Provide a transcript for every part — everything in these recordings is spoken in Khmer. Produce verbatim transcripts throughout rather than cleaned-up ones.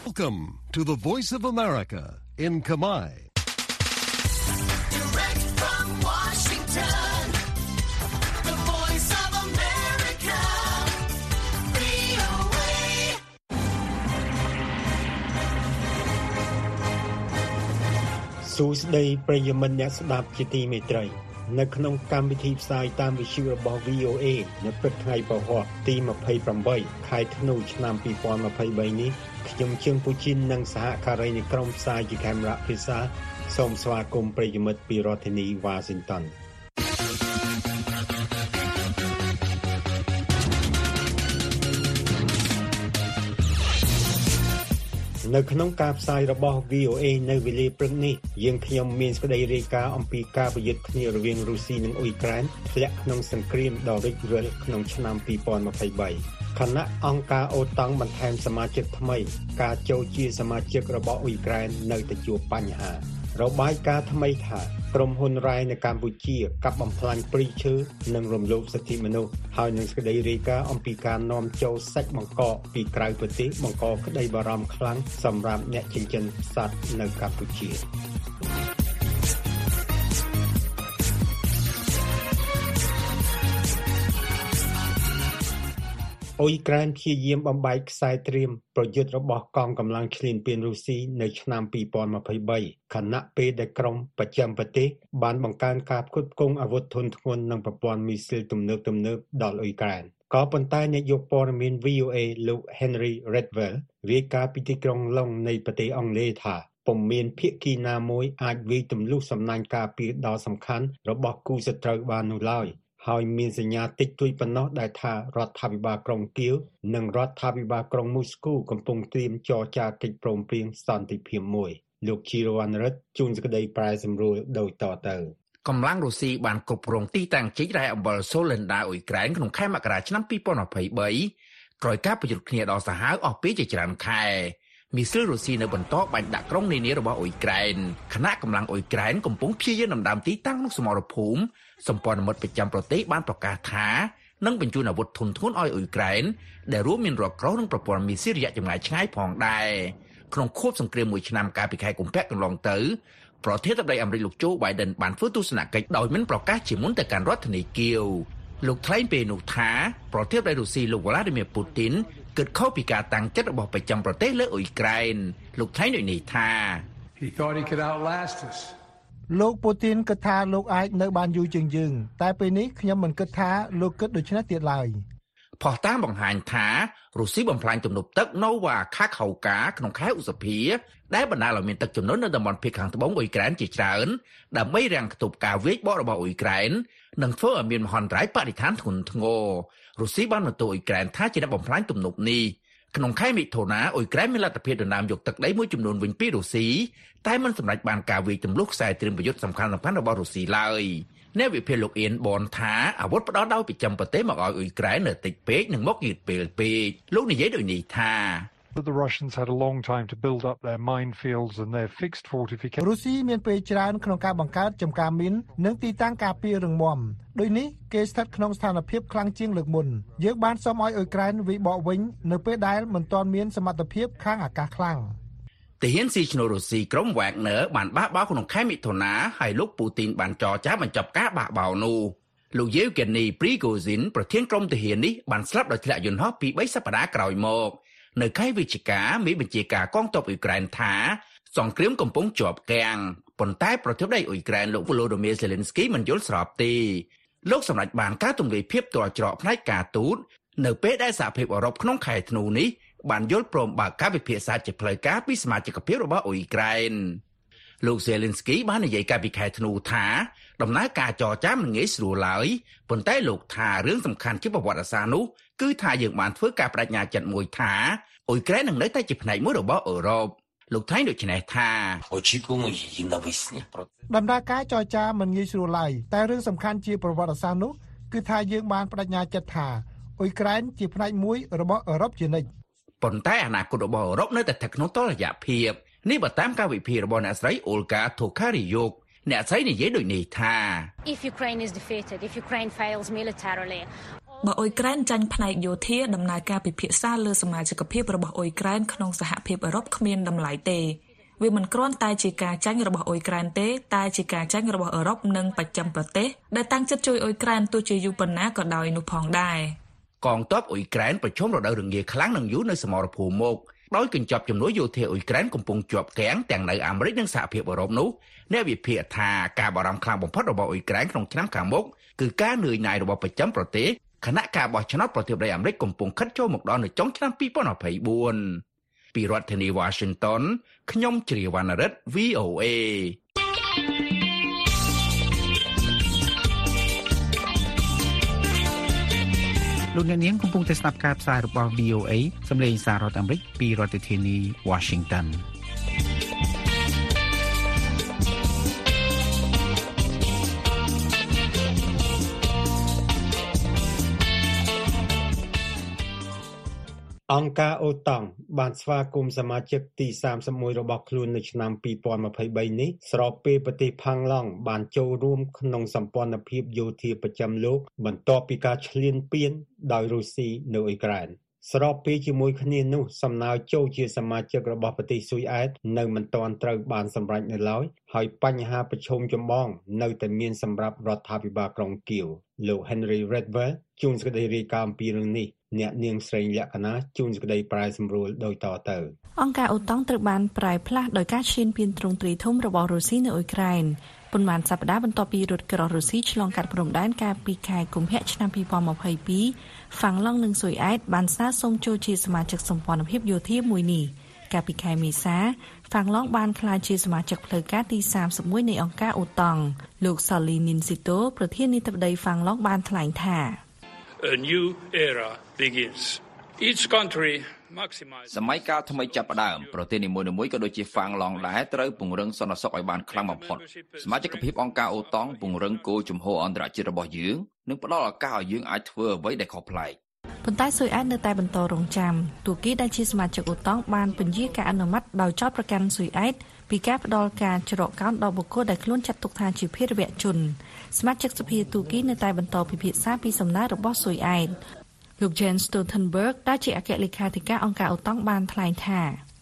Welcome to the Voice of America in Khmer. Direct from Washington, the Voice of America, វី អូ เอសួស្តីប្រិយមិត្តអ្នកស្ដាប់ជាទីមេត្រីនៅក្នុងកម្មវិធីផ្សាយតាមវិទ្យុរបស់ វី អូ เอ នៅព្រឹកថ្ងៃពហុទីยี่สิบแปดខែធ្នូឆ្នាំยี่สิบยี่สิบสามនេះខ្ញុំជើងពូជីននិងសហការីនៃក្រុមផ្សាយជាកាមេរ៉ាភាសាសូមស្វាគមន៍ប្រិយមិត្តពីរដ្ឋធានី Washington នៅក្នុងការផ្សាយរបស់ វី អូ เอ នៅវេលាព្រឹកនេះយើងខ្ញុំមានសេចក្តីរាយការណ៍អំពីការប្រយុទ្ធគ្នារវាងរុស្ស៊ីនិងអ៊ុយក្រែនធ្លាក់ក្នុងសង្គ្រាមដ៏រីករាលក្នុងឆ្នាំยี่สิบยี่สิบสามខណៈអង្គការអូតាំងបន្ថែមសមាជិកថ្មីការចូលជាសមាជិករបស់អ៊ុយក្រែននៅតែជួបបញ្ហារបាយការណ៍ថ្មីថាក្រុមហ៊ុនរ៉ែនៅកម្ពុជាកាប់បំផ្លាញព្រៃឈើនិងរំលោភសិទ្ធិមនុស្សហើយនឹងសេចក្តីរាយការណ៍អំពីការនាំចូលសាច់បង្កកពីក្រៅប្រទេសបង្កក្តីបារម្ភខ្លាំងសម្រាប់អ្នកចិញ្ចឹមសត្វនៅកម្ពុជាអ៊ុយក្រែនព្យាយាមបំបែកខ្សែត្រៀមប្រយុទ្ធរបស់កងកម្លាំងឈ្លានពានរុស្ស៊ីនៅឆ្នាំยี่สิบยี่สิบสามខណៈពេលដែលក្រុមប្រចាំប្រទេសបានបង្កើនការផ្គត់ផ្គង់អាវុធធុនធ្ងន់និងប្រព័ន្ធមីស៊ីលទំនើបទំនើបដល់អ៊ុយក្រែនក៏ប៉ុន្តែនាយកព័ត៌មាន វី អូ เอ លោក Henry Redwell រាយការណ៍ពីទីក្រុងឡុងនៃប្រទេសអង់គ្លេសថាពុំមានភាគីណាមួយអាចវាយទម្លុះសំណាញ់ការពារដ៏សំខាន់របស់គូសត្រូវបាននោះឡើយហើយមានសញ្ញាតិចតួចប៉ុណ្ណោះដែលថារដ្ឋាភិបាលក្រុងគៀវនិងរដ្ឋាភិបាលក្រុងមូស្គូកំពុងត្រៀមចរចាកិច្ចព្រមព្រៀងសន្តិភាពមួយលោកជីរវណ្ណរិទ្ធជួនសេចក្តីប្រែសម្រួលដោយតទៅកម្លាំងរុស្ស៊ីបានគ្រប់គ្រងទីតាំងជីករ៉ែអំបិលសូលិនដាអ៊ុយក្រែនក្នុងខែមករាឆ្នាំยี่สิบยี่สิบสามក្រោយការប្រយុទ្ធគ្នាដ៏សាហាវអស់ពេលជាច្រើនខែមីស៊ីលរុស្ស៊ីនៅបន្តបាញ់ដាក់ក្រុងនានារបស់អ៊ុយក្រែនខណៈកម្លាំងអ៊ុយក្រែនកំពុងព្យាយាមដណ្ដើមទីតាំងក្នុងសមរភូមិសម្ព័ន្ធមិត្តប្រចាំប្រទេសបានប្រកាសថានឹងបញ្ជូនអាវុធធុនធ្ងន់ឲ្យអ៊ុយក្រែនដែលរួមមានរ៉កក្រោសនិងប្រព័ន្ធមីស៊ីលរយៈចម្ងាយឆ្ងាយផងដែរក្នុងខួបសង្គ្រាមមួយឆ្នាំកាលពីខែកុម្ភៈកន្លងទៅប្រធានាធិបតីអាមេរិកលោកโจ Biden បានធ្វើទស្សនកិច្ចដោយមិនប្រកាសជាមុនទៅកាន់រដ្ឋធានីគៀវលោកថ្លែងពេលនោះថាប្រធានាធិបតីរុស្ស៊ីលោក Vladimir Putin គិតខុសពីការតាំងចិត្តរបស់ប្រចាំប្រទេសលើអ៊ុយក្រែនលោកថ្លែងដូចនេះថា He thought he could outlast us. លោកពូទីនគិតថាលោកអាចនៅបានយូរជាងយើងតែពេលនេះខ្ញុំមិនគិតថាលោកគិតដូច្នេះទៀតឡើយផុសតាមបង្ហាញថារុស្ស៊ីបំផ្លាញទំនប់ទឹក Nova Kakhovka ក្នុងខែឧសភាដែលបណ្ដាលឲ្យមានទឹកជំនន់នៅតំបន់ភាគខាងត្បូងអ៊ុយក្រែនជាច្រើនដើម្បីរាំងខ្ទប់ការវាយបករបស់អ៊ុយក្រែននិងធ្វើឲ្យមានមហន្តរាយបរិស្ថានធ្ងន់ធ្ងររុស្ស៊ីបានបន្ទោសអ៊ុយក្រែនថាជាអ្នកបំផ្លាញទំនប់នេះក្នុងខែមិថុនាអ៊ុយក្រែនមានលទ្ធភាពដណ្ដើមយកទឹកដីមួយចំនួនវិញពីរុស្ស៊ីតែមិនសម្រេចបានការវាយទម្លុះខ្សែត្រៀមប្រយុទ្ធសំខាន់ៗរបស់រុស្ស៊ីឡើយអ្នកវិភាគលោកអៀនបនថាអាវុធផ្ដោតដោយប្រចាំប្រទេសមកឲ្យអ៊ុយក្រែននៅតិចពេកនិងមកយឺតពេលពេកលោកនិយាយដូចនេះថា But the Russians had a long time to build up their minefields and their fixed fortifications. រុស្ស៊ីមានពេលច្រើនក្នុងការបង្កើតចំការមីននិងទីតាំងការពាររឹងមាំដូចនេះគេស្ថិតក្នុងស្ថានភាពខ្លាំងជាងលើកមុនយើងបានសូមឲ្យអ៊ុយក្រែនវិបកវិញនៅពេលដែលមិនទាន់មានសមត្ថភាពខាងអាកាសខ្លាំងទាហានស៊ីឈ្នូរុស្ស៊ីក្រុម Wagner បានបះបោរក្នុងខែមិថុនាហើយលោកពូទីនបានចរចាបញ្ចប់ការបះបោរនោះលោក Yevgeny Prigozhin ប្រធានក្រុមទាហាននេះបានស្លាប់ដោយធ្លាក់យន្តហោះពីបីសប្តាហ៍ក្រោយមកនៅខែវិច្ឆិកាមេបញ្ជាការកងទ័ពអ៊ុយក្រែនថាសង្គ្រាមកំពុងជាប់គាំងប៉ុន្តែប្រធានាធិបតីអ៊ុយក្រែនលោក Volodymyr Zelensky មិនយល់ស្របទេលោកសម្រេចបានការទម្លាយភាពទាល់ច្រកផ្នែកការទូតនៅពេលដែលសហភាពអឺរ៉ុបក្នុងខែធ្នូនេះបានយល់ព្រមបើកការពិភាក្សាជាផ្លូវការពីសមាជិកភាពរបស់អ៊ុយក្រែនលោក Zelensky បាននិយាយកាលពីខែធ្នូថាដំណើរការចរចាមិនងាយស្រួលឡើយប៉ុន្តែលោកថារឿងសំខាន់ជាប្រវត្តិសាស្ត្រនោះគឺថាយើងបានធ្វើការបដិញ្ញាចិត្តមួយថាអ៊ុយក្រែននឹងនៅតែជាផ្នែកមួយរបស់អឺរ៉ុបលោកថ្លែងដូចនេះថាដំណើរការចរចាមិនងាយស្រួលឡើយតែរឿងសំខាន់ជាប្រវត្តិសាស្ត្រនោះគឺថាយើងបានបដិញ្ញាចិត្តថាអ៊ុយក្រែនជាផ្នែកមួយរបស់អឺរ៉ុបជានិច្ចប៉ុន្តែអនាគតរបស់អឺរ៉ុបនៅតែស្ថិតក្នុងតុល្យភាពនេះបើតាមការវិភាគរបស់អ្នកស្រី Olga Tokaryuk អ្នកស្រីនិយាយដូចនេះថា If Ukraine is defeated, if Ukraine fails militarily បើអ៊ុយក្រែនចាញ់ផ្នែកយោធាដំណើរការពិភាក្សាលើសមាជិកភាពរបស់អ៊ុយក្រែនក្នុងសហភាពអឺរ៉ុបគ្មានតម្លៃទេវាមិនគ្រាន់តែជាការចាញ់របស់អ៊ុយក្រែនទេតែជាការចាញ់របស់អឺរ៉ុបនិងបច្ចឹមប្រទេសដែលតាំងចិត្តជួយអ៊ុយក្រែនទោះជាយូរប៉ុណ្ណាក៏ដោយនោះផងដែរកងទ័ពអ៊ុយក្រែនប្រឈមរដូវរងាខ្លាំងនិងយូរនៅសមរភូមិមកដោយកញ្ចប់ជំនួយយោធាអ៊ុយក្រែនកំពុងជាប់គាំងទាំងនៅអាមេរិកនិងសហភាពអឺរ៉ុបនោះអ្នកវិភាគថាការបារម្ភខ្លាំងបំផុតរបស់អ៊ុយក្រែនក្នុងឆ្នាំខាងមុខគឺការនឿយណាយរបស់បច្ចឹមប្រទេសខណៈការបោះឆ្នោតប្រធានាធិបតីអាមេរិកកំពុងខិតចូលមកដល់នៅចុងឆ្នាំពីរពាន់ยี่สิบสี่ពីរដ្ឋធានី Washington ខ្ញុំជ្រាវណ្ណរិទ្ធ វី អូ เอលោកអ្នកនាងកំពុងតែស្ដាប់ការផ្សាយរបស់ វី អូ เอ សម្លេងសាររដ្ឋអាមេរិកពីរដ្ឋធានី Washington អង្គការអូតង់បានស្វាគមន៍សមាជិកទីសាមសិបមួយរបស់ខ្លួននៅឆ្នាំពីរពាន់ยี่สิบสามនេះស្របពេលប្រទេសផាំងឡង់បានចូលរួមក្នុងសម្ព័ន្ធភាពយោធាប្រចាំលោកបន្ទាប់ពីការឈ្លានពានដោយរុស្ស៊ីនៅអ៊ុយក្រែនស្របពេលជាមួយគ្នានោះសំណើចូលជាសមាជិករបស់ប្រទេសស៊ុយអែតនៅមិនទាន់ត្រូវបានសម្រេចនៅឡើយហើយបញ្ហាប្រឈមចម្បងនៅតែមានសម្រាប់រដ្ឋាភិបាលក្រុងគៀវលោក Henry Redwell ជួនសេចក្តីរាយការណ៍អំពីរឿងនេះអ្នកនាងស្រីលក្ខណាជួនសេចក្តីប្រែសម្រួលដោយតទៅអង្គការអូតង់ត្រូវបានប្រែផ្លាស់ដោយការឈ្លានពានទ្រង់ទ្រាយធំរបស់រុស្ស៊ីនៅអ៊ុយក្រែនប៉ុន្មានសប្តាហ៍បន្ទាប់ពីរថក្រោះរុស្ស៊ីឆ្លងកាត់ព្រំដែនកាលពីខែកុម្ភៈឆ្នាំពីរពាន់ยี่สิบสองហ្វាំងឡង់និងស៊ុយអែតបានស្នើសុំចូលជាសមាជិកសម្ព័ន្ធភាពយោធាមួយនេះកាលពីខែមេសាហ្វាំងឡង់បានក្លាយជាសមាជិកផ្លូវការទីសាមសិបមួយនៃអង្គការអូតង់លោក Sally Nincito ប្រធានាធិបតីហ្វាំងឡង់បានថ្លែងថា A new era begins. Each country maximize សម័យកាលថ្មីចាប់ផ្ដើមប្រទេសនីមួយៗក៏ដូចជាហ្វាំងឡង់ដែរត្រូវពង្រឹងសន្តិសុខឲ្យបានខ្លាំងបំផុតសមាជិកភាពអង្គការអូតង់ពង្រឹងគោលជំហរអន្តរជាតិរបស់យើងនិងផ្ដល់ឱកាសឲ្យយើងអាចធ្វើអ្វីដែលខុសប្លែកប៉ុន្តែស៊ុយអែតនៅតែបន្តរងចាំទូគីដែលជាសមាជិកអូតង់បានពន្យាការអនុម័តដោយចោទប្រកាន់ស៊ុយអែតពីការផ្ដល់ការច្រកកោនដល់បុគ្គលដែលខ្លួនចាត់ទុកថាជាភេរវជនសមាជិកសភាទូគីនៅតែបន្តពិភាក្សាពីសំណើរបស់ស៊ុយអែតលោក Jens Stoltenberg ដែលជាអគ្គលេខាធិការអង្គការអូតង់បានថ្លែងថា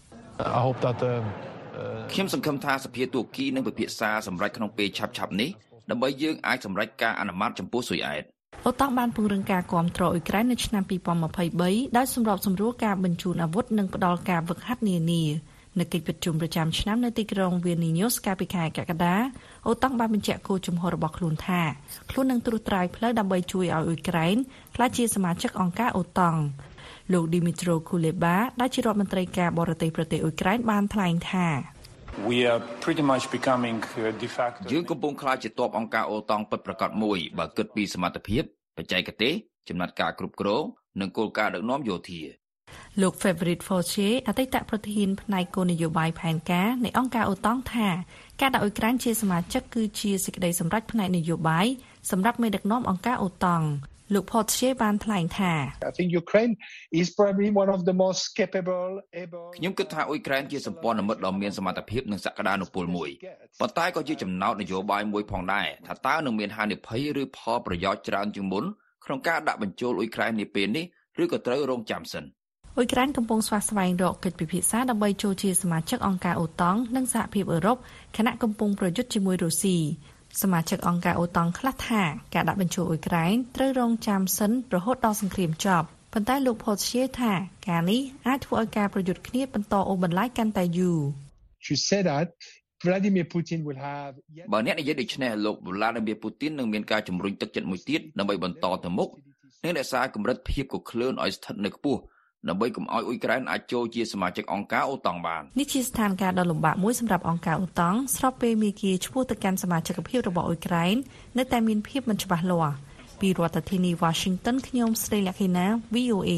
ខ្ញុំសង្ឃឹមថាសភាទូគីនឹងពិភាក្សាសម្រេចក្នុងពេលឆាប់ៗនេះដើម្បីយើងអាចសម្រេចការអនុម័តចំពោះស៊ុយអែតអូតង់បានពង្រឹងការគាំទ្រអ៊ុយក្រែននៅឆ្នាំពីរពាន់ยี่สิบสามដោយសម្របសម្រួលការបញ្ជូនអាវុធនិងផ្ដល់ការហ្វឹកហាត់នានានៅកិច្ចប្រជុំប្រចាំឆ្នាំនៅទីក្រុង Vilnius កាលពីខែកក្កដាអូតង់បានបញ្ជាក់គោលជំហររបស់ខ្លួនថាខ្លួននឹងត្រួសត្រាយផ្លូវដើម្បីជួយឲ្យអ៊ុយក្រែនក្លាយជាសមាជិកអង្គការអូតង់លោក Dmytro Kuleba ដែលជារដ្ឋមន្ត្រីការបរទេសប្រទេសអ៊ុយក្រែនបានថ្លែងថា We are pretty much becoming de facto យើងកំពុងក្លាយជាទ័ពអង្គការអូតង់ពិតប្រាកដមួយបើគិតពីសមត្ថភាពបច្ចេកទេសចំណាត់ការគ្រប់គ្រងនិងគោលការណ៍ដឹកនាំយោធាលោក Favorit Fortier អតីតប្រធានផ្នែកគោលនយោបាយផែនការនៃអង្គការអូតង់ថាការដាក់អ៊ុយក្រែនជាសមាជិកគឺជាសេចក្តីសម្រេចផ្នែកនយោបាយសម្រាប់មេដឹកនាំអង្គការអូតង់លោក Fortier បានថ្លែងថា I think Ukraine is probably one of the most capable able ខ្ញុំគិតថាអ៊ុយក្រែនជាសម្ព័ន្ធមិត្តដ៏មានសមត្ថភាពនិងសក្តានុពលមួយប៉ុន្តែក៏ជាចំណោទនយោបាយមួយផងដែរថាតើនឹងមានហានិភ័យឬផលប្រយោជន៍ច្រើនជាងមុនក្នុងការដាក់បញ្ចូលអ៊ុយក្រែននាពេលនេះឬក៏ត្រូវរងចាំសិនអ៊ុយក្រែនកំពុងស្វះស្វែងរកកិច្ចពិភាក្សាដើម្បីចូលជាសមាជិកអង្គការអូតង់និងសហភាពអឺរ៉ុបខណៈកំពុងប្រយុទ្ធជាមួយរុស្ស៊ីសមាជិកអង្គការអូតង់ខ្លះថាការដាក់បញ្ចូលអ៊ុយក្រែនត្រូវរងចាំសិនរហូតដល់សង្គ្រាមចប់ប៉ុន្តែលោក Fortier ថាការនេះអាចធ្វើឲ្យការប្រយុទ្ធគ្នាបន្តអូសបន្លាយកាន់តែយូរ To say that Vladimir Putin will have បើអ្នកនិយាយដូច្នេះលោក Vladimir Putin នឹងមានការជំរុញទឹកចិត្តមួយទៀតដើម្បីបន្តទៅមុខនិងរក្សាកម្រិតភាពកក្លឿនឲ្យស្ថិតនៅខ្ពស់ដើម្បីកុំឲ្យអ៊ុយក្រែនអាចចូលជាសមាជិកអង្គការអូតង់បាននេះជាស្ថានភាពដ៏លំបាកមួយសម្រាប់អង្គការអូតង់ស្របពេលមេគាឈ្មោះទៅកាន់សមាជិកភាពរបស់អ៊ុយក្រែននៅតែមានភាពមិនច្បាស់លាស់ពីរដ្ឋធានី Washington ខ្ញុំស្រីលក្ខិណា វី អូ เอ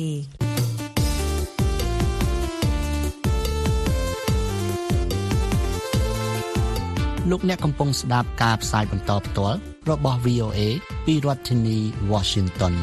លោកអ្នកកំពុងស្ដាប់ការផ្សាយបន្តផ្ទាល់របស់ វី អូ เอ ពីរដ្ឋធានី Washington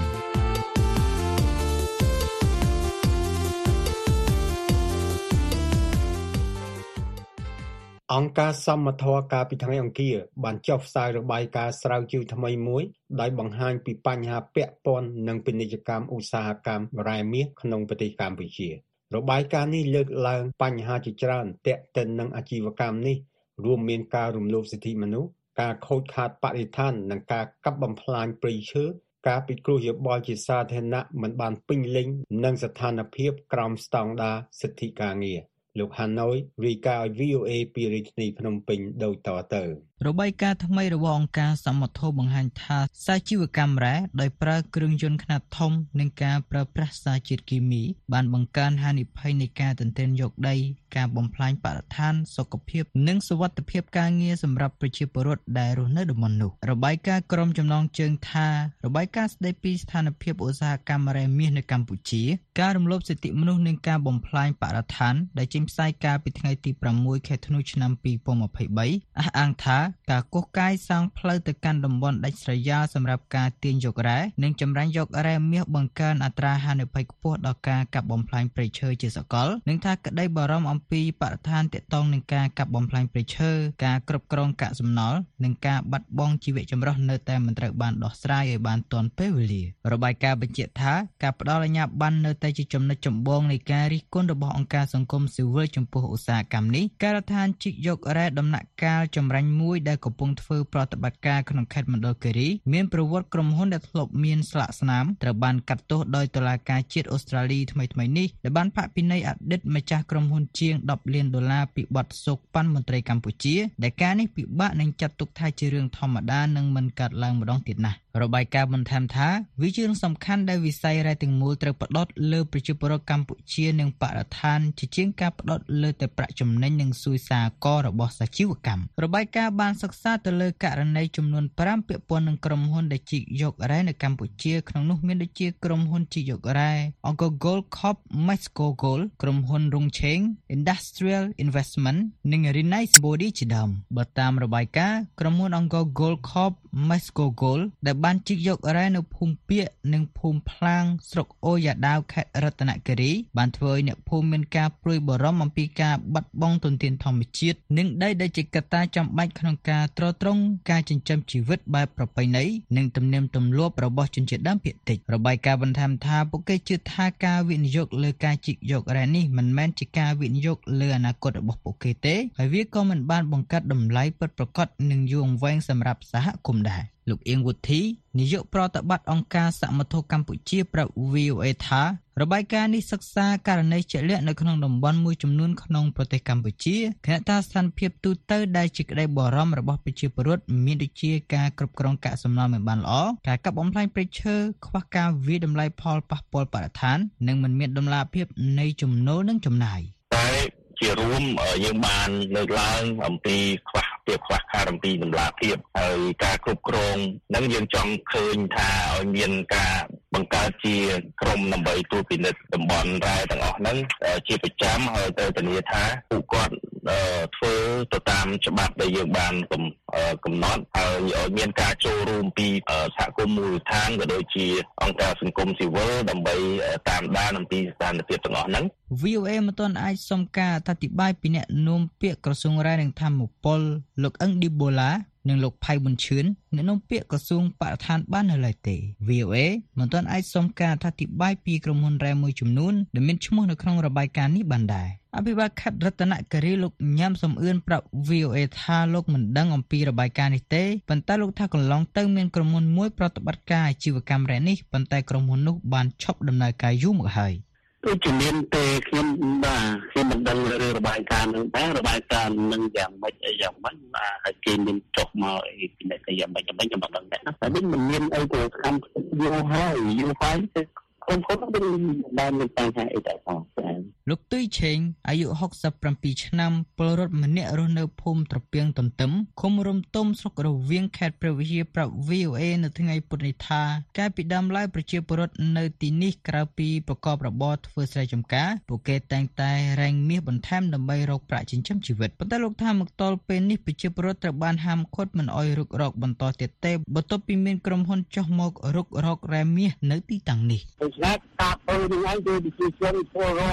អង្គការសមត្ថៈការពីថ្ងៃអង្គារបានចុះផ្សាយរបាយការណ៍ស្រាវជ្រាវថ្មីមួយដោយបង្ហាញពីបញ្ហាពាក់ព័ន្ធនឹងពាណិជ្ជកម្មឧស្សាហកម្មរ៉ែមាសក្នុងប្រទេសកម្ពុជារបាយការណ៍នេះលើកឡើងបញ្ហាជាច្រើនទាក់ទិននឹងអាជីវកម្មនេះរួមមានការរំលោភសិទ្ធិមនុស្សការខូចខាតបរិស្ថាននិងការកាប់បំផ្លាញព្រៃឈើការពិគ្រោះយោបល់ជាសាធារណៈមិនបានពេញលេញនិងស្ថានភាពក្រោមស្តង់ដារសិទ្ធិការងារលោកហាណូយរាយការណ៍ឲ្យ វី អូ เอ ពីរាជធានីភ្នំពេញដូចតទៅរបាយការណ៍ថ្មីរបស់អង្គការសមត្ថៈបង្ហាញថាសាជីវកម្មរ៉ែដោយប្រើគ្រឿងយន្តខ្នាតធំនិងការប្រើប្រាស់សារជាតិគីមីបានបង្កើនហានិភ័យនៃការទន្ទ្រានយកដីការបំផ្លាញបរិស្ថានសុខភាពនិងសុវត្ថិភាពការងារសម្រាប់ប្រជាពលរដ្ឋដែលរស់នៅតំបន់នោះរបាយការណ៍ក្រុមចំណងជើងថារបាយការណ៍ស្ដីពីស្ថានភាពឧស្សាហកម្មរ៉ែមាសនៅកម្ពុជាការរំលោភសិទ្ធិមនុស្សនិងការបំផ្លាញបរិស្ថានដែលចេញផ្សាយកាលពីថ្ងៃទីប្រាំមួយខែធ្នូឆ្នាំពីរពាន់ម្ភៃបីអះអាងថាការកោះកាយសាងផ្លូវទៅកាន់តំបន់ដាច់ស្រយាលសម្រាប់ការទាញយករ៉ែនិងចម្រាញ់យករ៉ែមាសបង្កើនអត្រាហានិភ័យខ្ពស់ដល់ការកាប់បំផ្លាញព្រៃឈើជាសកលនិងថាក្តីបារម្ភអំពីបរិស្ថានទាក់ទងនឹងការកាប់បំផ្លាញព្រៃឈើការគ្រប់គ្រងកាកសំណល់និងការបាត់បង់ជីវៈចម្រុះនៅតែមិនត្រូវបានដោះស្រាយឲ្យបានទាន់ពេលវេលារបាយការណ៍បញ្ជាក់ថាការផ្ដល់អាជ្ញាប័ណ្ណនៅតែជាចំណុចចម្បងនៃការរិះគន់របស់អង្គការសង្គមស៊ីវិលចំពោះឧស្សាហកម្មនេះការដ្ឋានជីកយករ៉ែដំណាក់កាលចម្រាញ់មួយដែលកំពុងធ្វើប្រតិបត្តិការក្នុងខេត្តមណ្ឌលគិរីមានប្រវត្តិក្រុមហ៊ុនដែលធ្លាប់មានស្លាកស្នាមត្រូវបានកាត់ទោសដោយតុលាការជាតិអូស្ត្រាលីថ្មីៗនេះដែលបានផាកពិន័យអតីតម្ចាស់ក្រុមហ៊ុនជាងដប់លានដុល្លារពីបទសូកប៉ាន់មន្ត្រីកម្ពុជាដែលការនេះពិបាកនឹងចាត់ទុកថាជារឿងធម្មតានិងមិនកើតឡើងម្ដងទៀតណាស់របាយការណ៍បន្ថែមថាវាជារឿងសំខាន់ដែលវិស័យរ៉ែទាំងមូលត្រូវផ្ដោតលើប្រជាពលរដ្ឋកម្ពុជានិងបរិស្ថានជាជាងការផ្ដោតលើតែប្រាក់ចំណេញនិងស៊ុយសារកររបស់សាជីវកម្មរបាយការណ៍បានសិក្សាទៅលើករណីចំនួនប្រាំពាក់ព័ន្ធនឹងក្រុមហ៊ុនដែលជីកយករ៉ែនៅកម្ពុជាក្នុងនោះមានដូចជាក្រុមហ៊ុនជីកយករ៉ែ Angkor Gold Corp Mesco Gold ក្រុមហ៊ុន Rongcheng Industrial Investment និង Rinai Body ជាដើមបើតាមរបាយការណ៍ក្រុមហ៊ុន Angkor Gold Corp Mesco Gold ដែលបានជីកយករ៉ែនៅភូមិពាកនិងភូមិផ្លាងស្រុកអូយ៉ាដាវខេត្តរតនគិរីបានធ្វើឲ្យអ្នកភូមិមានការព្រួយបារម្ភអំពីការបាត់បង់ធនធានធម្មជាតិនិងដីដែលជាកត្តាចាំបាច់ក្នុងការទ្រទ្រង់ការចិញ្ចឹមជីវិតបែបប្រពៃណីនិងទំនៀមទម្លាប់របស់ជនជាតិដើមភាគតិចរបាយការណ៍បន្ថែមថាពួកគេជឿថាការវិនិយោគលើការជីកយករ៉ែនេះមិនមែនជាការវិនិយោគលើអនាគតរបស់ពួកគេទេហើយវាក៏មិនបានបង្កើតតម្លៃពិតប្រាកដនិងយូរអង្វែងសម្រាប់សហគមន៍ដែរលោកអៀងវុធីនាយកប្រតិបត្តិអង្គការសមត្ថៈកម្ពុជាប្រាប់ វី អូ เอ ថារបាយការណ៍នេះសិក្សាករណីជាក់លាក់នៅក្នុងតំបន់មួយចំនួនក្នុងប្រទេសកម្ពុជាខណៈថាស្ថានភាពទូទៅដែលជាក្តីបារម្ភរបស់ប្រជាពលរដ្ឋមានដូចជាការគ្រប់គ្រងកាកសំណល់មិនបានល្អការកាប់បំផ្លាញព្រៃឈើខ្វះការវិតម្លៃផលប៉ះពាល់បរិស្ថាននិងមិនមានតម្លាភាពនៃចំណូលនិងចំណាយតែជារួមយើងបានលើកឡើងអំពីខ្វះភាពខ្វះខាតអំពីតម្លាភាពហើយការគ្រប់គ្រងនឹងយើងចង់ឃើញថាឲ្យមានការបង្កើតជាក្រុមដើម្បីត្រួតពិនិត្យតំបន់រ៉ែទាំងអស់ហ្នឹងជាប្រចាំហើយទៅធានាថាពួកគាត់ធ្វើទៅតាមច្បាប់ដែលយើងបានកំណត់ហើយឲ្យមានការចូលរួមពីសហគមន៍មូលដ្ឋានក៏ដូចជាអង្គការសង្គមស៊ីវិលដើម្បីតាមដានអំពីស្ថានភាពទាំងអស់ហ្នឹងវី អូ เอ មិនទាន់អាចសុំការអធិប្បាយពីអ្នកនាំពាក្យក្រសួងរ៉ែនិងធម្មពលលោកអឹងឌីបូឡានិងលោកផៃប៊ុនឈឿនអ្នកនាំពាក្យក្រសួងបរិស្ថានបាននៅឡើយទេ វី អូ เอ មិនទាន់អាចសុំការអធិប្បាយពីក្រុមហ៊ុនរ៉ែមួយចំនួនដែលមានឈ្មោះនៅក្នុងរបាយការណ៍នេះបានដែរអភិបាលខេត្តរតនគិរីលោកញ៉ាំសំអឿនប្រាប់ វី អូ เอ ថាលោកមិនដឹងអំពីរបាយការណ៍នេះទេប៉ុន្តែលោកថាកន្លងទៅមានក្រុមហ៊ុនមួយប្រតិបត្តិការអាជីវកម្មរ៉ែនេះប៉ុន្តែក្រុមហ៊ុននោះបានឈប់ដំណើរការយូរមកហើយដូចជាមានទេខ្ញុំបាទខ្ញុំមិនដឹងរឿងរបាយការណ៍នឹងដែររបាយការណ៍នឹងយ៉ាងម៉េចអីយ៉ាងម៉េចបាទហើយគេមានចុះមកអីពីអ្នកយ៉ាងម៉េចយ៉ាងម៉េចខ្ញុំមិនដឹងដែរតែនេះមិនមានអីទៅកម្មយូរហើយយូរហើយខ្ញុំគាត់មិនបានមានបញ្ហាអីតែផងលោកទុយឆេងអាយុហុកសិបប្រាំពីរឆ្នាំពលរដ្ឋម្នាក់រស់នៅភូមិត្រពាំងទន្ទឹមឃុំរំទុំស្រុករវៀងខេត្តព្រះវិហារប្រាប់ វី អូ เอ នៅថ្ងៃពុធនេះថាកាលពីដើមឡើយប្រជាពលរដ្ឋនៅទីនេះក្រៅពីប្រកបរបរធ្វើស្រែចម្ការពួកគេតែងតែរែងមាសបន្ថែមដើម្បីរកប្រាក់ចិញ្ចឹមជីវិតប៉ុន្តែលោកថាមកទល់ពេលនេះប្រជាពលរដ្ឋត្រូវបានហាមឃាត់មិនអោយរុករកបន្តទៀតទេបន្ទាប់ពីមានក្រុមហ៊ុនចុះមករុករករ៉ែមាសនៅទីតាំងនេះស្រាប់តាទៅនឹងឯងគឺប្រជាជនពលរដ្ឋវា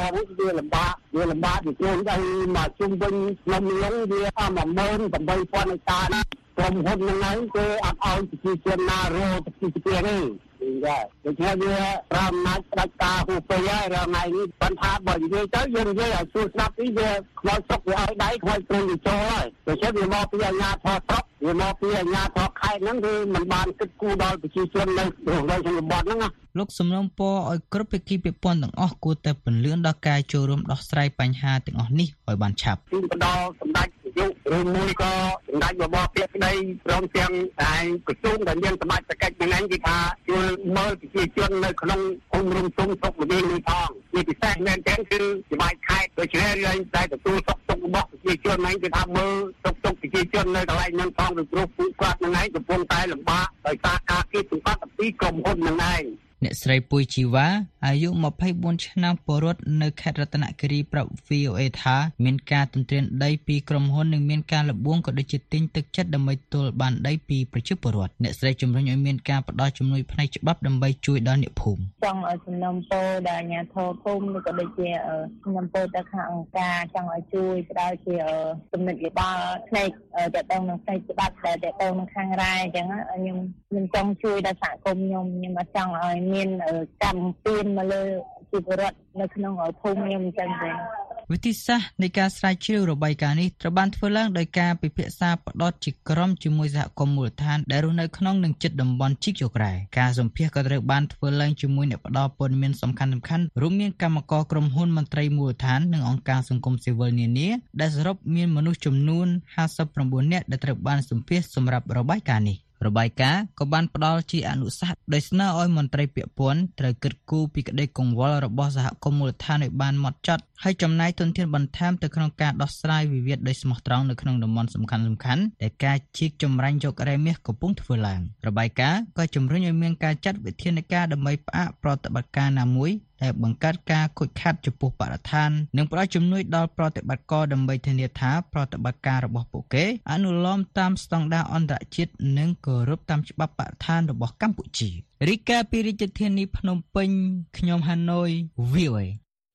វាលំបាកវាលំបាកពីខ្លួនដីមកជុំវិញក្នុងនេះវាអស់មួយម៉ឺនប្រាំបីពាន់ហិកតាណាក្រុមហ៊ុនហ្នឹងហើយគេអត់ឲ្យប្រជាជនណារកប្រជាជនទេចាដូច្នេះវាប្រមាណផ្ដាច់ការហូបទៅហើយរងថ្ងៃនេះបានថាបើនិយាយទៅយើងនិយាយឲ្យជួស្ដាប់នេះវាខ្វល់ស្រុកវាឲ្យដៃខ្វល់ព្រៃវាចូលហើយដូច្នេះវាមកពីអាជ្ញាធរស្រុកវាមកពីអាជ្ញាធរខេត្តហ្នឹងគឺមិនបានគិតគូរដល់ប្រជាជននៅក្នុងជនបទហ្នឹងណាលោកសំណូមពរឲ្យគ្រប់ភាគីពាក់ព័ន្ធទាំងអស់គួរតែពន្លឿនដល់ការចូលរួមដោះស្រាយបញ្ហាទាំងអស់នេះឲ្យបានឆាប់ពីបដលសម្ដេចនាយកឬមួយក៏សម្ដេចបបពាក្យក្តីព្រមទាំងឯក្រសួងដែលមានសមត្ថកិច្ចហ្នឹងគេថាជួយមើលប្រជាជននៅក្នុងភូមិរំទុំស្រុកល្វីនេះផងជាពិសេសមែនទែនគឺចំណាយខេត្តដូច្នេះលែងតែទទួលសុខទុក្ខរបស់ប្រជាជនហ្នឹងគេថាមើលសុខទុក្ខប្រជាជននៅកន្លែងហ្នឹងផងពីព្រោះពួកគាត់ហ្នឹងឯងកំពុងតែលំបាកដោយសារការគៀបសង្កត់ពីក្រុមហ៊ុនហ្នឹងឯងអ្នកស្រីពុយជីវ៉ាអាយុម្ភៃបួនឆ្នាំពលរដ្ឋនៅខេត្តរតនគិរីប្រាប់ វី អូ អេ ថាមានការទន្ទ្រានដីពីក្រុមហ៊ុននិងមានការលបួងក៏ដូចជាទិញទឹកចិត្តដើម្បីទល់បានដីពីប្រជាពលរដ្ឋអ្នកស្រីជំរុញឲ្យមានការផ្ដល់ជំនួយផ្នែកច្បាប់ដើម្បីជួយដល់អ្នកភូមិចង់ឲ្យសំណុំពរដល់អាជ្ញាធរភូមិឬក៏ដូចជាសំណុំពរទៅខាងអង្គការចង់ឲ្យជួយផ្ដល់ជាចំណុចយោបល់ផ្នែកតទៅនឹងផ្នែកច្បាប់ដែលតទៅនឹងខាងរ៉ែអញ្ចឹងខ្ញុំខ្ញុំចង់ជួយដល់សហគមន៍ខ្ញុំខ្ញុំអត់ចង់ឲ្យមានកម្មពៀនមកលើជីវរដ្ឋនៅក្នុងភូមិខ្ញុំអញ្ចឹងទេវិធីសាស្ត្រនៃការស្រាវជ្រាវរបាយការណ៍នេះត្រូវបានធ្វើឡើងដោយការពិភាក្សាផ្ដោតជាក្រុមជាមួយសហគមន៍មូលដ្ឋានដែលរស់នៅក្នុងនិងជិតតំបន់ជីកយករ៉ែការសម្ភាសក៏ត្រូវបានធ្វើឡើងជាមួយអ្នកផ្ដល់ព័ត៌មានសំខាន់ៗរួមមានកម្មករក្រុមហ៊ុនមន្ត្រីមូលដ្ឋាននិងអង្គការសង្គមស៊ីវិលនានាដែលសរុបមានមនុស្សចំនួនห้าสิบเก้าនាក់ដែលត្រូវបានសម្ភាសសម្រាប់របាយការណ៍នេះរបាយការណ៍ក៏បានផ្ដល់ជាអនុសាសន៍ដោយស្នើឲ្យមន្ត្រីពាក់ព័ន្ធត្រូវគិតគូរពីក្តីកង្វល់របស់សហគមន៍មូលដ្ឋានឲ្យបានហ្មត់ចត់ហើយចំណាយទុនធានបន្ថែមទៅក្នុងការដោះស្រាយវិវាទដោយស្មោះត្រង់នៅក្នុងតំបន់សំខាន់ៗដែលការជីកចម្រាញ់យករ៉ែមាសកំពុងធ្វើឡើងរបាយការណ៍ក៏ជំរុញឲ្យមានការចាត់វិធានការដើម្បីផ្អាកប្រតិបត្តិការណាមួយដែលបង្កើតការខូចខាតចំពោះបរិស្ថាននិងផ្ដល់ជំនួយដល់ប្រតិបត្តិការដើម្បីធានាថាប្រតិបត្តិការរបស់ពួកគេអនុលោមតាមស្តង់ដារអន្តរជាតិនិងគោរពតាមច្បាប់បរិស្ថានរបស់កម្ពុជារីកាពីរាជធានីភ្នំពេញខ្ញុំហាណូយ វី អូ អេ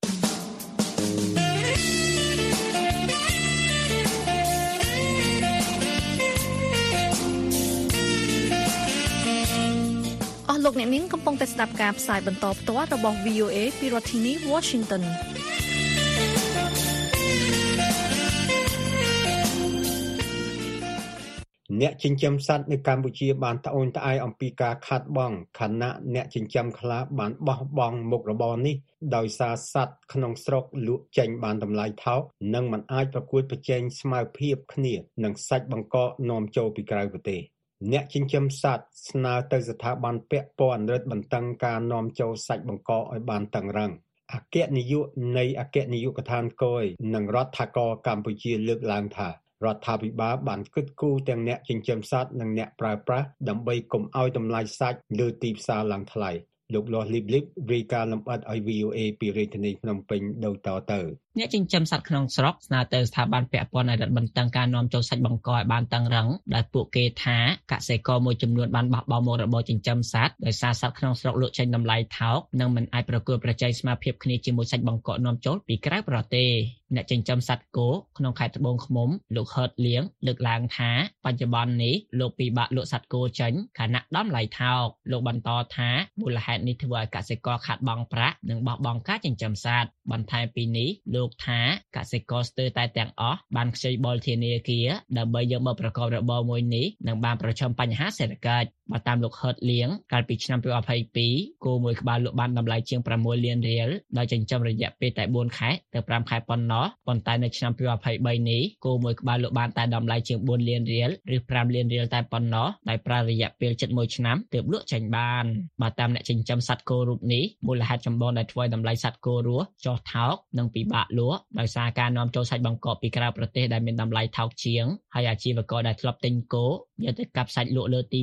លោកអ្នកនាងកំពុងតែស្ដាប់ការផ្សាយបន្តផ្ទាល់របស់ វី អូ អេ ពីរដ្ឋធានី Washington អ្នកចិញ្ចឹមសត្វនៅកម្ពុជាបានត្អូញត្អែរអំពីការខាតបង់ខណៈអ្នកចិញ្ចឹមខ្លះបានបោះបង់មុខរបរនេះដោយសារសត្វក្នុងស្រុកលក់ចេញបានតម្លៃថោកនិងមិនអាចប្រកួតប្រជែងស្មើភាពគ្នានឹងសាច់បង្កកនាំចូលពីក្រៅប្រទេសអ្នកចិញ្ចឹមសត្វស្នើទៅស្ថាប័នពាក់ព័ន្ធរឹតបន្តឹងការនាំចូលសាច់បង្កកឲ្យបានតឹងរ៉ឹងអគ្គនាយកនៃអគ្គនាយកដ្ឋានគយនិងរដ្ឋាភិបាលកម្ពុជាលើកឡើងថារដ្ឋាភិបាលបានគិតគូរទាំងអ្នកចិញ្ចឹមសត្វនិងអ្នកប្រើប្រាស់ដើម្បីកុំឲ្យតម្លៃសាច់លើទីផ្សារឡើងថ្លៃលោកលាស់លីបលីបរាយការណ៍លម្អិតឲ្យ វី អូ អេ ពីរាជធានីភ្នំពេញដូចតទៅអ្នកចិញ្ចឹមសត្វក្នុងស្រុកស្នើទៅស្ថាប័នពាក់ព័ន្ធឲ្យរឹតបន្តឹងការនាំចូលសាច់បង្កកឲ្យបានតឹងរ៉ឹងដែលពួកគេថាកសិករមួយចំនួនបានបោះបង់មុខរបរចិញ្ចឹមសត្វដោយសារសត្វក្នុងស្រុកលក់ចេញតម្លៃថោកនិងមិនអាចប្រកួតប្រជែងស្មើភាពគ្នាជាមួយសាច់បង្កកនាំចូលពីក្រៅប្រទេសអ្នកចិញ្ចឹមសត្វគោក្នុងខេត្តត្បូងឃ្មុំលោកហឺតលៀងលើកឡើងថាបច្ចុប្បន្ននេះលោកពិបាកលក់សត្វគោចេញខណៈតម្លៃថោកលោកបន្តថាមូលហេតុនេះធ្វើឲ្យកសិករខាតបង់ប្រាក់និងបោះបង់ការចិញ្ចឹមសត្វបន្ថែមពីនេះលោកថាកសិករស្ទើរតែទាំងអស់បានខ្ចីបុលធនាគារដើម្បីយកមកប្រកបរបរមួយនេះនិងបានប្រឈមបញ្ហាសេដ្ឋកិច្ចបើតាមលោកហឺតលៀងកាលពីឆ្នាំยี่สิบยี่គោមួយក្បាលលក់បានតម្លៃជាងប្រាំមួយលានរៀលដោយចិញ្ចឹមរយៈពេលតែបួនខែទៅប្រាំខែប៉ុណ្ណោះប៉ុន្តែនៅឆ្នាំยี่สิบสามនេះគោមួយក្បាលលក់បានតែតម្លៃជាងបួនលានរៀលឬប្រាំលានរៀលតែប៉ុណ្ណោះដោយប្រើរយៈពេលជិតមួយឆ្នាំទើបលក់ចេញបានបើតាមអ្នកចិញ្ចឹមសត្វគោរូបនេះមូលហេតុចម្បងដែលធ្វើឲ្យតម្លៃសត្វគោរស់ចុះថោកនិងពិបាកលក់ដោយសារការនាំចូលសាច់បង្កកពីក្រៅប្រទេសដែលមានតម្លៃថោកជាងហើយអាជីវករដែលធ្លាប់ទិញគោយកទៅកាប់សាច់លក់លើទីផ្សារ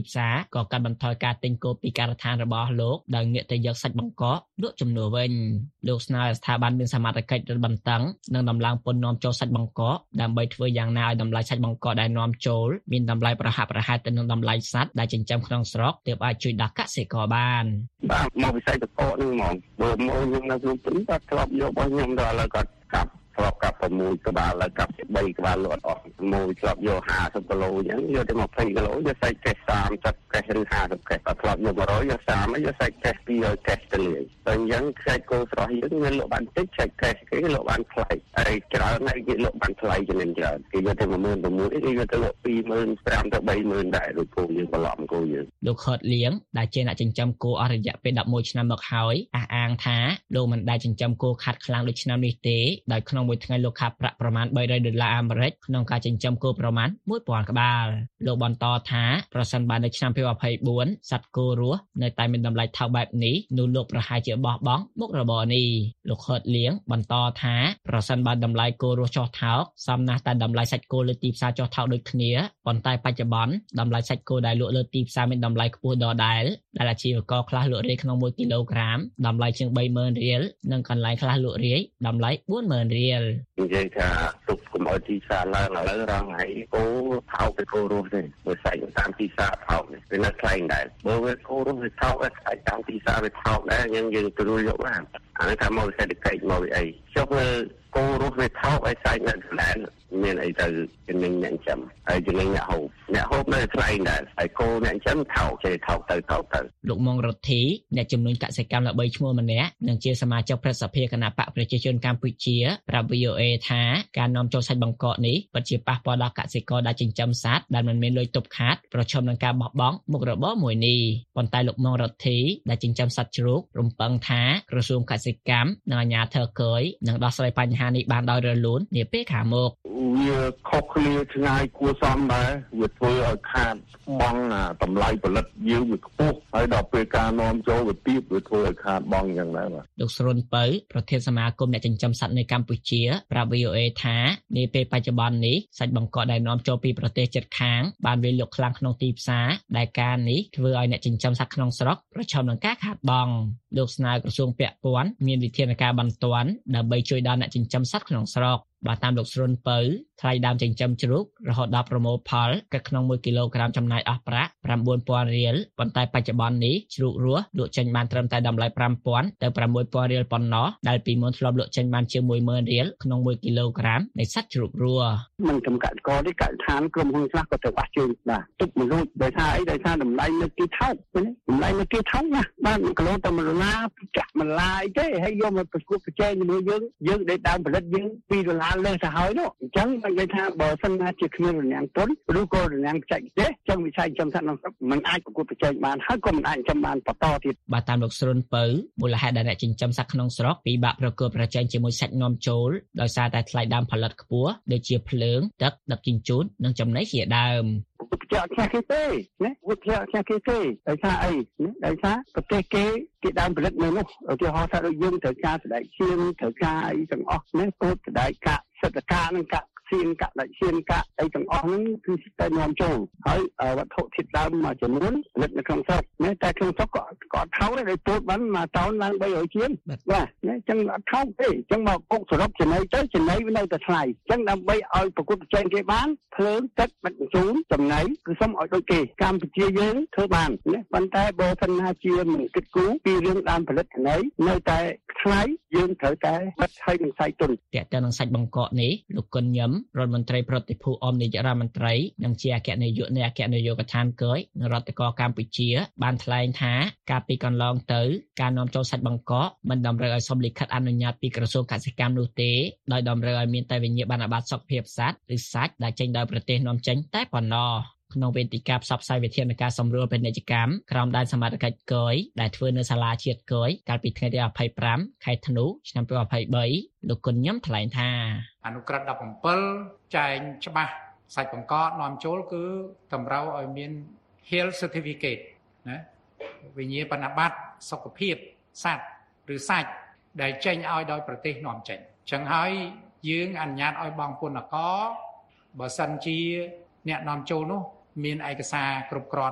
ក៏កាត់បន្ថយការទិញគោពីការដ្ឋានរបស់លោកដោយងាកទៅយកសាច់បង្កកលក់ជំនួសវិញលោកស្នើស្ថាប័នមានសមត្ថកិច្ចរឹតបន្តឹងនិងដំឡើងពន្ធនាំចូលសាច់បង្កកដើម្បីធ្វើយ៉ាងណាឲ្យតម្លៃសាច់បង្កកដែលនាំចូលមានតម្លៃប្រហាក់ប្រហែលទៅនឹងតម្លៃសត្វដែលចិញ្ចឹមក្នុងស្រុកទើបអាចជួយដល់កសិករបានបាទមកវិស័យតកនឹងហ្មងបើមកខ្ញុំនៅក្នុងព្រៃគាត់ធ្លាប់យករបស់ខ្ញុំដល់ឥឡូវគាត់កាប់ធ្លាប់កាប់ប្រមូលក្បាលហើយកាប់បីក្បាលលក់អស់មួយធ្លាប់យកห้าสิบគីឡូអញ្ចឹងយកទៅยี่สิบគីឡូយកសាច់កេសสามสิบកេសឬห้าสิบកេសគាត់ធ្លាប់យកone hundredយកสามយកសាច់កេសtwo hundredកេសទៅលាយតែអញ្ចឹងសាច់គោស្រស់យើងមានលក់បានតិចសាច់កេសគេលក់បានថ្លៃហើយច្រើនហើយគេលក់បានថ្លៃចំណេញច្រើនគេយកទៅone thousand six hundredគេយកទៅលក់two thousand five hundredទៅthree thousandដែរដូចគោយើងបន្លំគោយើងលោកខតលៀងដែលជាអ្នកចិញ្ចឹមគោអស់រយៈពេលelevenឆ្នាំមកហើយអះអាងថាលោកមិនដែលចិញ្ចឹមគោខាត់ខ្លាំងដូចឆ្នាំនេះទេដោយក្នុងមួយថ្ងៃលោកខាត់ប្រាក់ប្រមាណthree hundredដុល្លារអាមេរិកក្នុងការចិញ្ចឹមគោប្រមាណone thousandក្បាលលោកបន្តថាប្រសិនបើនៅឆ្នាំtwenty twenty-fourសត្វគោរស់នៅតែមានតម្លៃថោកបែបនេះនោះលោកប្រហែលជាបោះបង់មុខរបរនេះលោកខតលៀងបន្តថាប្រសិនបើតម្លៃគោរស់ចុះថោកសមណាស់តែតម្លៃសាច់គោលើទីផ្សារចុះថោកដូចគ្នាប៉ុន្តែបច្ចុប្បន្នតម្លៃសាច់គោដែលលក់លើទីផ្សារមានតម្លៃខ្ពស់ដដែលដែលអាជីវករខ្លះលក់រាយក្នុងoneគីឡូក្រាមតម្លៃជាងthree thousandរៀលនិងកន្លែងខ្លះលក់រាយតម្លៃfour thousandរៀលនិយាយថាទុកកុំឲ្យទីផ្សារឡើងឥឡូវរងហើយគោថោកទៅគោរស់ទេបើសាច់តាមទីផ្សារថោកនេះវានៅថ្លៃដែរបើវាគោរស់វាថោកវាសាច់តាមទីផ្សារវាថោកដែរយើងយើងទទួលយកបានអានេះថាមកសេដ្ឋកិច្ចមកអីចុះវាគោរស់វាថោកឲ្យសាច់នៅកន្លែងមានអីទៅចំណេញអ្នកចាំហើយចំណេញអ្នកហូបអ្នកហូបនៅថ្លៃដែរហើយគោអ្នកចាំថោកចេះថោកទៅថោកទៅលោកមុងរដ្ឋីអ្នកជំនួញកសិកម្មល្បីឈ្មោះម្នាក់និងជាសមាជិកព្រឹទ្ធសភាគណៈបកប្រជាជនកម្ពុជាប្រាប់ V O A ថាការនាំចូលសាច់បង្កកនេះពិតជាប៉ះពាល់ដល់កសិករដែលចិញ្ចឹមសត្វដែលមិនមានលុយទប់ខាតប្រឈមនឹងការបោះបង់មុខរបរមួយនេះប៉ុន្តែលោកមុងរដ្ឋីដែលចិញ្ចឹមសត្វជ្រូករំពឹងថាក្រសួងកសិកម្មនិងអាជ្ញាធរគយនឹងដោះស្រាយបញ្ហានេះបានដោយរលូននាពេលខាងមុខវាខុសគ្នាឆ្ងាយគួរសមដែរវាធ្វើឲ្យខាតបង់តម្លៃផលិតយើងវាខ្ពស់ហើយដល់ពេលការនាំចូលវាទាបវាធ្វើឲ្យខាតបង់យ៉ាងណាបាទលោកស្រុនពៅប្រធានសមាគមអ្នកចិញ្ចឹមសត្វនៅកម្ពុជាប្រាប់ V O A ថានាពេលបច្ចុប្បន្ននេះសាច់បង្កកដែលនាំចូលពីប្រទេសជិតខាងបានវាយលុកខ្លាំងក្នុងទីផ្សារដែលការនេះធ្វើឲ្យអ្នកចិញ្ចឹមសត្វក្នុងស្រុកប្រឈមនឹងការខាតបង់លោកស្នើក្រសួងពាក់ព័ន្ធមានវិធានការបន្ទាន់ដើម្បីជួយដល់អ្នកចិញ្ចឹមសត្វក្នុងស្រុកបាទតាមលោកស្រុនពៅថ្លៃដើមចិញ្ចឹមជ្រូករហូតដល់ប្រមូលផលគិតក្នុងoneគីឡូក្រាមចំណាយអស់ប្រាក់nine thousandរៀលប៉ុន្តែបច្ចុប្បន្ននេះជ្រូករស់លក់ចេញបានត្រឹមតែតម្លៃfive thousandទៅsix thousandរៀលប៉ុណ្ណោះដែលពីមុនធ្លាប់លក់ចេញបានជាone thousandរៀលក្នុងoneគីឡូក្រាមនៃសាច់ជ្រូករស់មិនចំកសិករទេកសិដ្ឋានក្រុមហ៊ុនខ្លះក៏ទៅអស់ជើងបាទទុកមួយរួចដោយសារអីដោយសារតម្លៃនៅទីថោកតម្លៃនៅទីថោកណាបាទoneគីឡូតែoneដុល្លារចាក់បន្លាយទេហើយយកមកប្រគល់ប្រជែងជាមួយយើងយើងដែលដើមផលិតយើងtwoដុល្លារលើទៅហើយនោះអញ្ចឹងមិននិយាយថាបើសិនណាជាគ្មានរនាំងទុនឬក៏រនាំងបច្ចេកទេសអញ្ចឹងវិស័យចិញ្ចឹមសត្វក្នុងស្រុកមិនអាចប្រកួតប្រជែងបានហើយក៏មិនអាចចិញ្ចឹមបានបន្តទៀតបាទតាមលោកស្រុនពៅមូលហេតុដែលអ្នកចិញ្ចឹមសត្វក្នុងស្រុកពិបាកប្រកួតប្រជែងជាមួយសាច់នាំចូលដោយសារតែថ្លៃដើមផលិតខ្ពស់ដូចជាភ្លើងទឹកដឹកជញ្ជូននិងចំណីជាដើមប្រកួតប្រជែងអត់គេទេណាប្រកួតប្រជែងអត់គេទេដោយសារអីណាដោយសារប្រទេសគេគេដើមផលិតនៅនោះឧទាហរណ៍ថាដូចយើងត្រូវការស្ដែកឈាមត្រូវការអីទាំងអស់ណាពោតស្ដែកកាក់សិទ្ធិការនិងកាក់សៀនកាក់ដាច់សៀនកាក់អីទាំងអស់ហ្នឹងគឺតែនាំចូលហើយវត្ថុធាតុដើមមួយចំនួនផលិតនៅក្នុងស្រុកណាតែក្នុងស្រុកក៏ក៏ថោកដែរដោយពោតបានមួយតោនឡើងthree hundredជាងបាទណាអញ្ចឹងអត់ថោកទេអញ្ចឹងមកពុកសរុបចំណីទៅចំណីវានៅតែថ្លៃអញ្ចឹងដើម្បីឲ្យប្រកួតប្រជែងគេបានភ្លើងទឹកដឹកជញ្ជូនចំណីគឺសុំឲ្យដូចគេកម្ពុជាយើងធ្វើបានណាប៉ុន្តែបើសិនណាជាមិនគិតគូរពីរឿងដើមផលិតចំណីនៅតែថ្លៃយើងត្រូវតែបិទឲ្យនឹងសាច់ទុនតើតើនឹងសាច់បង្កកនេះលោកគុណញឹមរដ្ឋមន្ត្រីប្រតិភូអមនាយករដ្ឋមន្ត្រីនិងជាអគ្គនាយកនៃអគ្គនាយកដ្ឋានគយនិងរដ្ឋកោកម្ពុជាបានថ្លែងថាកាលពីកន្លងទៅការនាំចូលសាច់បង្កកមិនតម្រូវឲ្យសុំលិខិតអនុញ្ញាតពីក្រសួងកសិកម្មនោះទេដោយតម្រូវឲ្យមានតែវិញ្ញាបនបត្រសុខភាពសត្វឬសាច់ដែលចេញដោយប្រទេសនាំចេញតែប៉ុណ្ណោះក្នុងវេទិកាផ្សព្វផ្សាយវិធានការសម្រួលពាណិជ្ជកម្មក្រោមដែនសមត្ថកិច្ចគយដែលធ្វើនៅសាលាជាតិគយកាលពីថ្ងៃទីtwenty-fiveខែធ្នូឆ្នាំtwenty twenty-threeលោកគុណញឹមថ្លែងថាអនុក្រឹត្យseventeenចែងច្បាស់សាច់បង្កកនាំចូលគឺតម្រូវឲ្យមាន health certificate ណាវិញ្ញាបនបត្រសុខភាពសត្វឬសាច់ដែលចេញឲ្យដោយប្រទេសនាំចេញអញ្ចឹងហើយយើងអនុញ្ញាតឲ្យបងពន្ធករបើសិនជាអ្នកនាំចូលនោះមានឯកសារគ្រប់គ្រាន់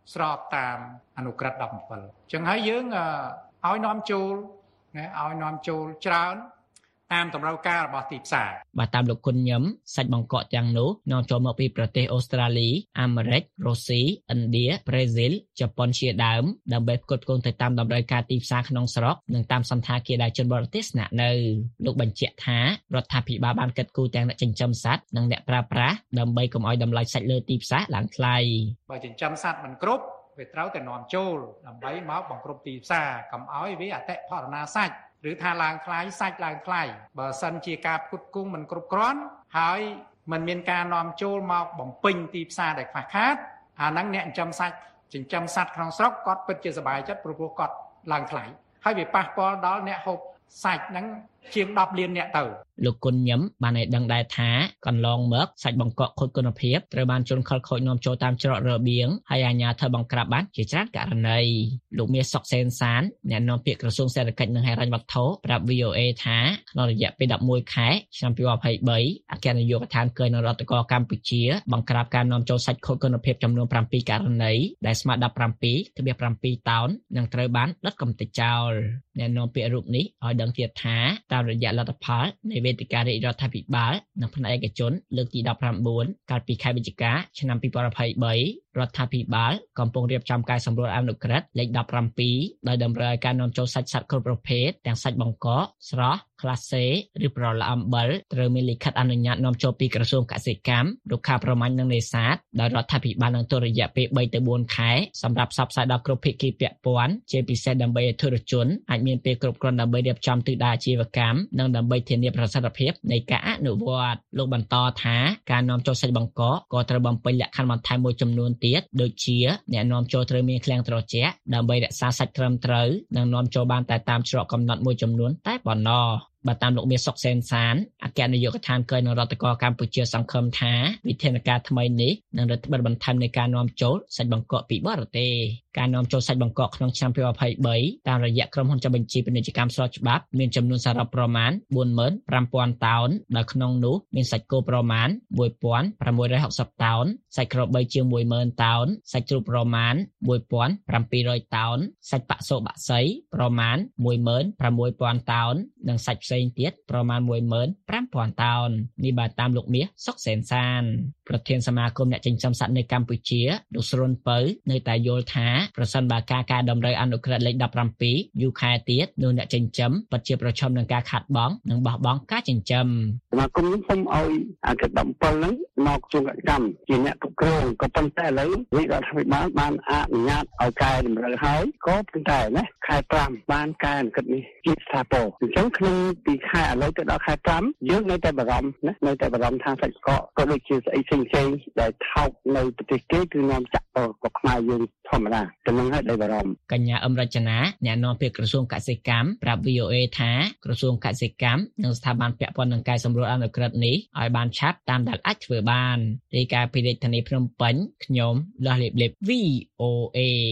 ស្របតាមអនុក្រឹត្យដប់bảyអញ្ចឹងហើយយើងឲ្យនាំចូលណាឲ្យនាំចូលច្រើនតាមតម្រូវការរបស់ទីផ្សារបាទតាមលោកគុណញឹមសាច់បង្កកទាំងនោះនាំចូលមកពីប្រទេសអូស្ត្រាលីអាមេរិករុស្ស៊ីឥណ្ឌាប្រេស៊ីលជប៉ុនជាដើមដើម្បីផ្គត់ផ្គង់ទៅតាមតម្រូវការទីផ្សារក្នុងស្រុកនិងតាមសន្តាគារដែលជនបរទេសស្នាក់នៅលោកបញ្ជាក់ថារដ្ឋាភិបាលបានកិត្តគូទាំងអ្នកចិញ្ចឹមសត្វនិងអ្នកប្រើប្រាស់ដើម្បីកុំឲ្យតម្លៃសាច់លើទីផ្សារឡើងថ្លៃបើចិញ្ចឹមសត្វមិនគ្រប់វាត្រូវតែនាំចូលដើម្បីមកបង្គ្រប់ទីផ្សារកុំឲ្យវាអតិផរណាសាច់ឬថាឡើងថ្លៃសាច់ឡើងថ្លៃបើសិនជាការផ្គត់ផ្គង់មិនគ្រប់គ្រាន់ហើយมันមានការនាំចូលមកបំពេញទីផ្សារដែលខ្វះខាតអាហ្នឹងអ្នកចិញ្ចឹមសាច់ចិញ្ចឹមសត្វក្នុងស្រុកគាត់ពិតជាសប្បាយចិត្តព្រោះគាត់ឡើងថ្លៃហើយវាប៉ះពាល់ដល់អ្នកហូបសាច់ហ្នឹងជាងដប់លានអ្នកទៅលោកគុណញឹមបានឲ្យដឹងដែរថាកន្លងមកសាច់បង្កកខូចគុណភាពត្រូវបានជនខិលខូចនាំចូលតាមច្រករបៀងហើយអាជ្ញាធរបង្ក្រាបបានជាច្រើនករណីលោកមាសសុកសេនសានអ្នកនាំពាក្យក្រសួងសេដ្ឋកិច្ចនិងហិរញ្ញវត្ថុប្រាប់ វី អូ អេ ថាក្នុងរយៈពេលដប់មួយខែឆ្នាំពីរពាន់ยี่สิบสามអគ្គនាយកដ្ឋានគយនៅរដ្ឋាភិបាលកម្ពុជាបង្ក្រាបការនាំចូលសាច់ខូចគុណភាពចំនួនប្រាំពីរករណីដែលស្មើដប់ប្រាំពីរទ្រព្យប្រាំពីរតោននិងត្រូវបានដុតកំទេចចោលអ្នកនាំពាក្យរូបនេះឲ្យដឹងទៀតថាតាមរយៈលទ្ធផលនៃវេទិការាជរដ្ឋាភិបាលនិងផ្នែកឯកជនលើកទីដប់ប្រាំបួនកាលពីខែវិច្ឆិកាឆ្នាំពីរពាន់ยี่สิบสามរដ្ឋាភិបាលកំពុងរៀបចំការសម្រួលអនុក្រឹត្យលេខដប់ប្រាំពីរដោយតម្រូវឲ្យការនាំចូលសាច់សត្វគ្រប់ប្រភេទទាំងសាច់បង្កកស្រស់ក្លាសេឬប្រឡាក់អំបិលត្រូវមានលិខិតអនុញ្ញាតនាំចូលពីក្រសួងកសិកម្មរុក្ខាប្រមាញ់និងនេសាទដោយរដ្ឋាភិបាលនឹងទុនរយៈពេលបីទៅបួនខែសម្រាប់ផ្សព្វផ្សាយដល់គ្រប់ភាគីពាក់ព័ន្ធជាពិសេសដើម្បីឲ្យធុរជនអាចមានពេលគ្រប់គ្រាន់ដើម្បីរៀបចំទិសដៅអាជីវកម្មនិងដើម្បីធានាប្រសិទ្ធភាពនៃការអនុវត្តលោកបន្តថាការនាំចូលសាច់បង្កកក៏ត្រូវបំពេញលក្ខខណ្ឌបន្ថែមមួយចំនួនទៀតដូចជាអ្នកនាំចូលត្រូវមានឃ្លាំងត្រជាក់ដើម្បីរក្សាសាច់ត្រឹមត្រូវនិងនាំចូលបានតែតាមច្រកកំណត់មួយចំនួនតែប៉ុណ្ណោះបើតាមលោកមាសសុកសេនសានអគ្គនាយកដ្ឋានគយនៅរដ្ឋាភិបាលកម្ពុជាសង្ឃឹមថាវិធានការថ្មីនេះនឹងរឹតបន្តឹងបន្ថែមនៃការនាំចូលសាច់បង្កកពីបរទេសការនាំចូលសាច់បង្កកក្នុងឆ្នាំពីរពាន់ยี่สิบสามតាមរយៈក្រុមហ៊ុនចុះបញ្ជីពាណិជ្ជកម្មស្របច្បាប់មានចំនួនសរុបប្រមាណបួនម៉ឺនប្រាំពាន់តោនដោយក្នុងនោះមានសាច់គោប្រមាណមួយពាន់ប្រាំមួយរយហុកសិបតោនសាច់ក្របីជាងមួយម៉ឺនតោនសាច់ជ្រូកប្រមាណមួយពាន់ប្រាំពីររយតោនសាច់បសុបក្សីប្រមាណមួយម៉ឺនប្រាំមួយពាន់តោននិងសាច់ផ្សេងទៀតប្រមាណមួយម៉ឺនប្រាំពាន់តោននេះបើតាមលោកមាសសុកសេនសានប្រធានសមាគមអ្នកចិញ្ចឹមសត្វនៅកម្ពុជាលោកស្រុនពៅនៅតែយល់ថាប្រសិនបើការកែតម្រូវអនុក្រឹត្យលេខដប់ប្រាំពីរយូរខែទៀតនោះអ្នកចិញ្ចឹមពិតជាប្រឈមនឹងការខាតបង់និងបោះបង់ការចិញ្ចឹមសមាគមនេះសូមឲ្យអគ្គដប់bảyហ្នឹងមកជួងកកម្មជាអ្នកគ្រប់គ្រងក៏ប៉ុន្តែឥឡូវនេះរដ្ឋាភិបាលបានអនុញ្ញាតឲ្យកែតម្រូវហើយក៏ប៉ុន្តែណាខែប្រាំបានកែអនុក្រឹត្យនេះជាស្ថាពរអញ្ចឹងក្នុងពីខែឥឡូវទៅដល់ខែប្រាំយើងនៅតែបារម្ភណានៅតែបារម្ភថាសាច់កកក៏ដូចជាស្អីផ្សេងផ្សេងដែលថោកនៅប្រទេសគេគឺនាំចាក់ទៅក៏ខ្មែរយើងធម្មតាតែនឹងហើយដែលបារម្ភកញ្ញាអឹមរចនាអ្នកនាំពាក្យក្រសួងកសិកម្មប្រាប់ វី អូ អេ ថាក្រសួងកសិកម្មនិងស្ថាប័នពាក់ព័ន្ធនឹងកែសម្រួលអនុក្រឹត្យនេះឲ្យបានឆាប់តាមដែលអាចធ្វើបានរាយការណ៍ពីរាជធានីភ្នំពេញខ្ញុំលាស់លៀបលៀប វី អូ អេ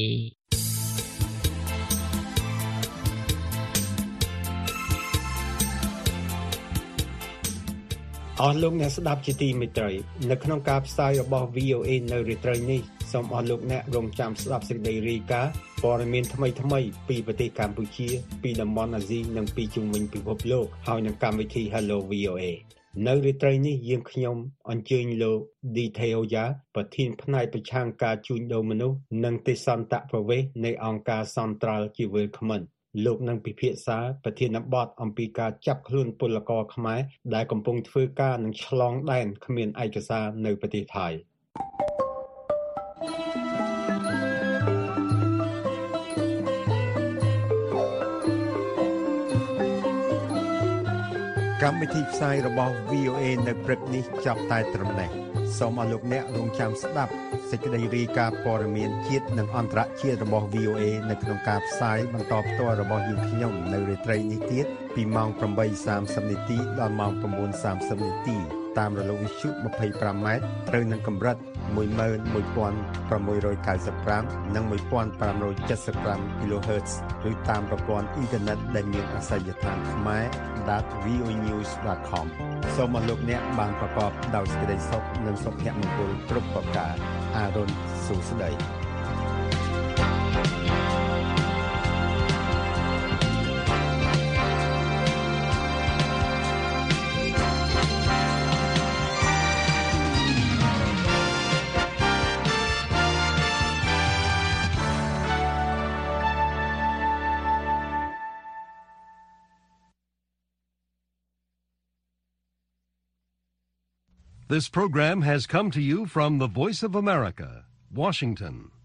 អស់លោកអ្នកស្ដាប់ជាទីមេត្រីនៅក្នុងការផ្សាយរបស់ វី អូ អេ នៅរាត្រីនេះសូមអស់លោកអ្នករងចាំស្ដាប់សេចក្តីរាយការណ៍ព័ត៌មានថ្មីៗពីប្រទេសកម្ពុជាពីតំបន់អាស៊ីនិងពីជុំវិញពិភពលោកហើយនឹងកម្មវិធី Hello វី អូ អេ នៅរាត្រីនេះយើងខ្ញុំអញ្ជើញលោក ឌី ថេអូយ៉ា ប្រធានផ្នែកប្រឆាំងការជួញដូរមនុស្សនិងទេសន្តប្រវេសន៍នៃអង្គការ Central Developmentលោកនឹងពិភាក្សាប្រធានបទអំពីការចាប់ខ្លួនពលករខ្មែរដែលកំពុងធ្វើការនឹងឆ្លងដែនគ្មានឯកសារនៅប្រទេសថៃកម្មវិធីផ្សាយរបស់ វី អូ អេ នៅព្រឹកនេះចាប់តែត្រឹមនេះសូមអរលោកអ្នករងចាំស្ដាប់សេចក្តីរាយការណ៍ព័ត៌មានជាតិនិងអន្តរជាតិរបស់ វី អូ អេ នៅក្នុងការផ្សាយបន្តផ្ទាល់របស់យើងខ្ញុំនៅរាត្រីនេះទៀតពីម៉ោងប្រាំបីសាមសិបនាទីដល់ម៉ោង៩សាមសិបនាទីតាមរលកវិទ្យុยี่สิบห้าម៉ែត្រត្រូវនឹងកម្រិតmột nghìn một trăm sáu mươiห้าនិងmột nghìn năm trăm bảy mươiห้า kHz ឬតាមប្រព័ន្ធអ៊ីនធឺណិតដែលមានអាសយដ្ឋានខ្មែរ ដត វី អូ ញូស ដត com សូមអរលោកអ្នកបានប្រកបដោយសេចក្តីសុខនិងសុភមង្គលគ្រប់ប្រការអារុនសួស្តី This program has come to you from the Voice of America, Washington.